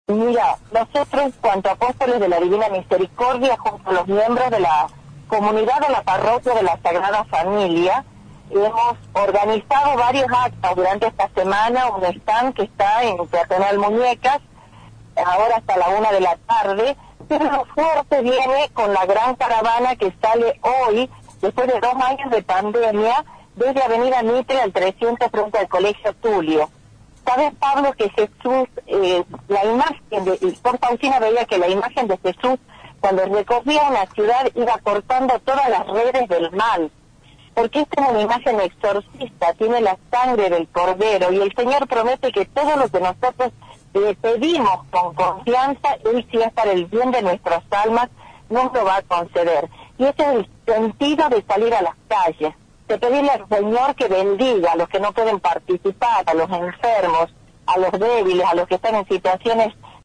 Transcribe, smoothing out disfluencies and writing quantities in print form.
Mira, nosotros, cuanto apóstoles de la Divina Misericordia, junto a los miembros de la comunidad de la parroquia de la Sagrada Familia, hemos organizado varios actos durante esta semana, un stand que está en Peatonal Muñecas, ahora hasta la 1 de la tarde, pero lo fuerte viene con la gran caravana que sale hoy, después de 2 años de pandemia, desde Avenida Mitre al 300 frente al Colegio Tulio. ¿Sabes, Pablo, que Jesús, la imagen por Pausina veía que la imagen de Jesús, cuando recorría una ciudad, iba cortando todas las redes del mal? Porque esta es una imagen exorcista, tiene la sangre del Cordero, y el Señor promete que todo lo que nosotros le pedimos con confianza, Él, si es para el bien de nuestras almas, nos lo va a conceder. Y ese es el sentido de salir a las calles, de pedirle al Señor que bendiga a los que no pueden participar, a los enfermos, a los débiles, a los que están en situaciones